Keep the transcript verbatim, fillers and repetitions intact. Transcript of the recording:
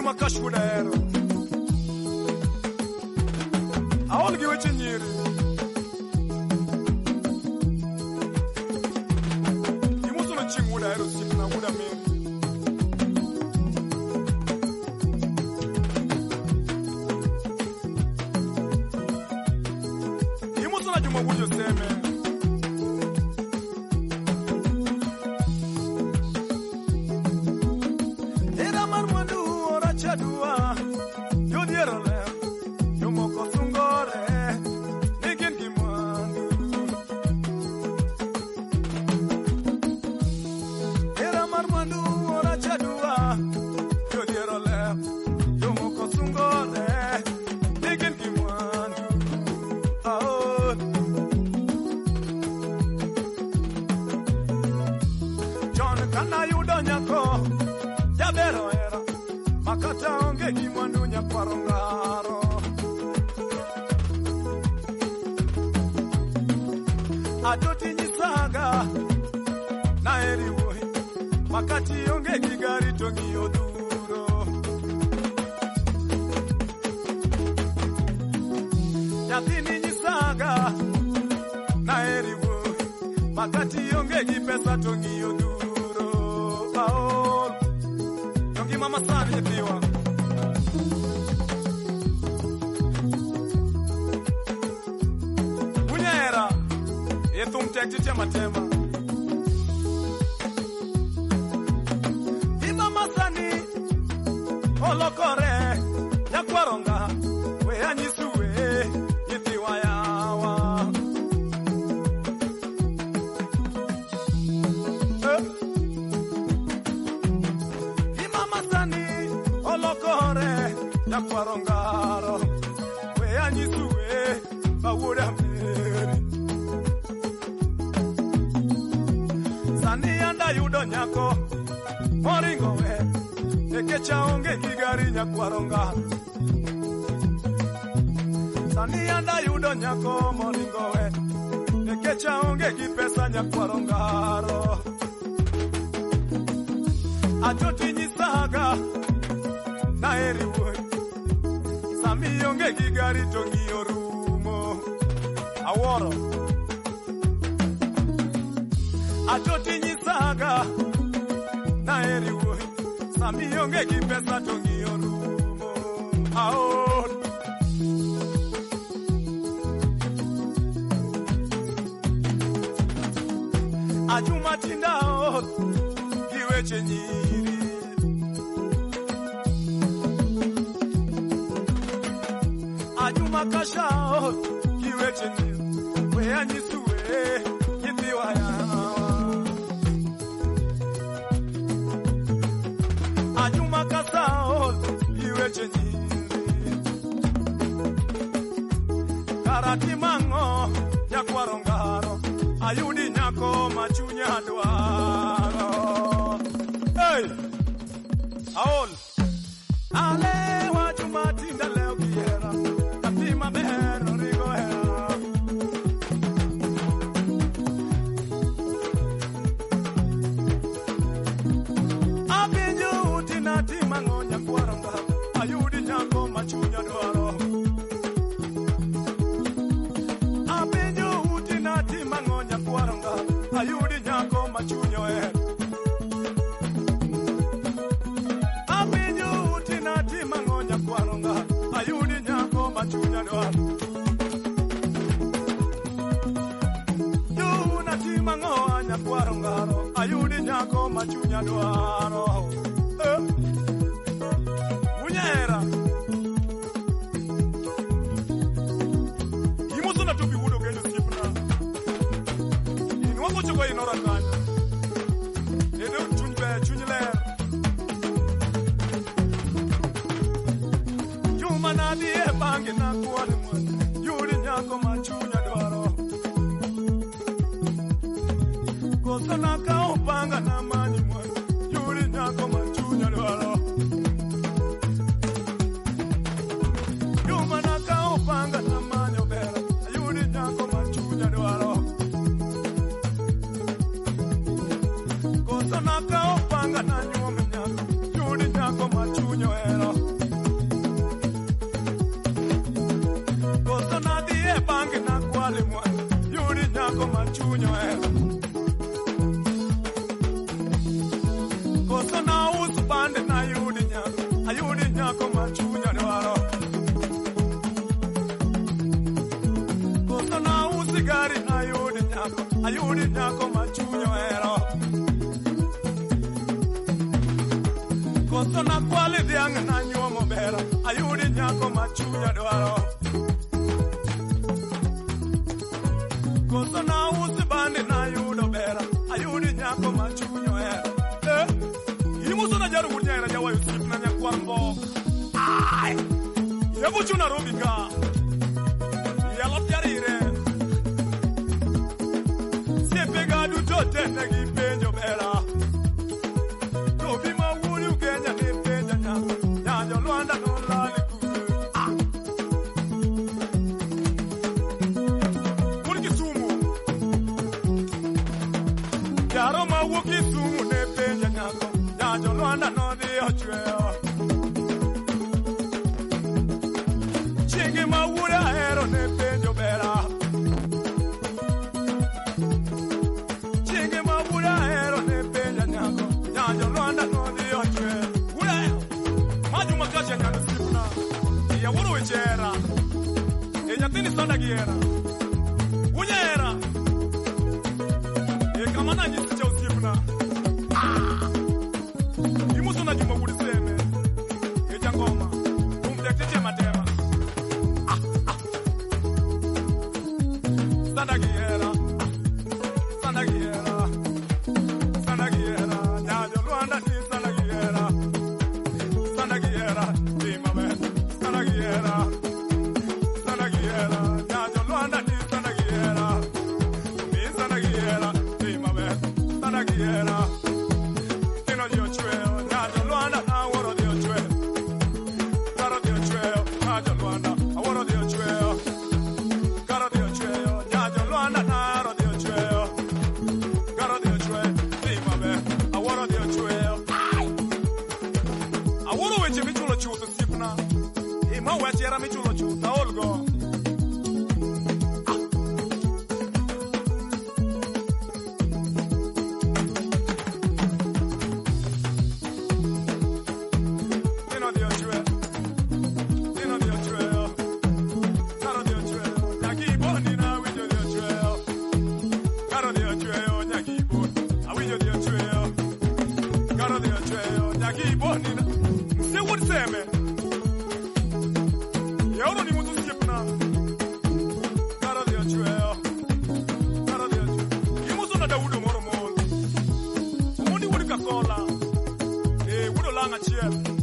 Juma Kashudero Aol gi weche nyiri Imuso na ching muda ero sip na muda mimi Imuso na Juma Bujo seme Era marmanu ora chadua Yo diero le Yo moko sungore Nigin kimwandu Era marmanu ora chadua Yo diero le Yo moko sungore Nigin kimwandu Aol John kana yudo nyako Jabero era Makata onge kimwandu nyakwarongaro Atoti nyisaga Na eri wohi Makati onge kigari tongi oduro Yatini nyisaga Na eri wohi Makati onge kipesa tongi oduro Aol Tongi mama sana yetiwa Unyera Yetum tekti tema tema Ima masani Olokore Nyakwaronga We anyisuwe Yetiwa yawa eh? Ima masani Olokore Nyakwarongaro We anyisuwe Bawuda meri Sani anda yudo nyako Moringo we Nekecha onge kigari nyakwaronga Sani anda yudo nyako Moringo we Nekecha onge kipesa nyakwarongaro Atoti nyisaga Na eri we Sami onge kigari tongi orumo Aworo Atoti nyisaga Na eri wohi Sami onge kipesa tongi orumo Aol Ajuma tindao Kiweche nyiri Ajuma kashao Kiweche nyiri We anyisuwe Yitiwa yawa Ajuma kasao Iweche nyiri Karati mango Nyakwarongaro Ayudi nyako machunya dwaro Hey Aol Ale wajuma tinda leo kiera Katima mehero rigo hera Abinyo utina timango nyakwaronga Ayudi nyako machunya dwaro Abinyo utina timango nyakwaronga Ayudi nyako machunyo e Abinyo utina timango nyakwaronga Ayudi nyako machunya dwaro Yu na timango nyakwarongaro Ayudi nyako machunya dwaro eh. Unyera Imuso na tupi wudo genyo sipna Inuwako choko inora kanyo Edo chunjbe chunjler Juma na diye bangi na kuwani mwani Yudi nyako machunya dwaro Koso na kao panga na mani mwani Yudi nyako machunya dwaro Juma na kao panga na mani obera Yudi nyako machunya dwaro Koso na kao panga na nyuome nyako Yudi nyako machunya dwaro nyako machunyo ero. Koso na usu bande na yudi nyako, ayudi nyako machunyo dwaro. Koso na usi gari na yudi nyako, ayudi nyako machunyo ero. Koso na kwali diang na nyuomo bera, ayudi nyako machunyo dwaro. Koso na usi bande na yudo bera, ayudi nyako machunyo ero. Eh, imuso na jaru kunyera jawa yusip na nyakwambo. Ay, yebu chuna rumika. Yalop yarire. Siepe gadu tote negi penjo bera. Tobi mawuli ukenya ni penja nyako. Nyanjo luanda nolali kule. Ah. Kuli kisumu. Yaro mawu kisumu ne penja nyako. Nyanjo luanda nodi ochweo. Chingi mawuli ahero ne penjo bera. Chingi mawuli ahero ne penja nyako. Nyanjo luanda nodi ochweo. Ule, maju makacha nyano sipuna. Iya wuru wechera. Iya tini sonda giera. Unyera. Iya kamana njisi cha usipuna. Imusu na juma wuri seme. Iya ngoma. Umtektiche matema. Sonda giera. Sonda giera. Sonda giera. Nyanjo luanda ni sonda giera. Sonda giera. Dima be. Sonda giera. Sonda giera. Nyanjo luanda ni sonda giera. Mi sonda giera. Dima be. Sonda giera. Tino dio chweo. Nyanjo luanda na woro dio chweo. Karo dio chweo. Nyanjo luanda. Aworo dio chweo. Karo dio chweo. Nyanjo luanda na aro dio chweo. Karo dio chweo. Dima be. Aworo dio chweo. Aworo weche michulo chuth sipna. Ima wechera michulo chuth aolgo. Tino dio chweo. Tino dio chweo. Karo dio chweo. Nyaki boni na winjo dio chweo. Karo dio chweo. Nyaki boni. Awinjo dio chweo. Karo dio chweo. Nyaki boni na. Se wur seme. Yauro ni mutu sipna. Karo dio chweo. Karo dio chweo. Imuso na Daudo moro moro. Umundi wuri kakola. Eh, wudo langa chiel.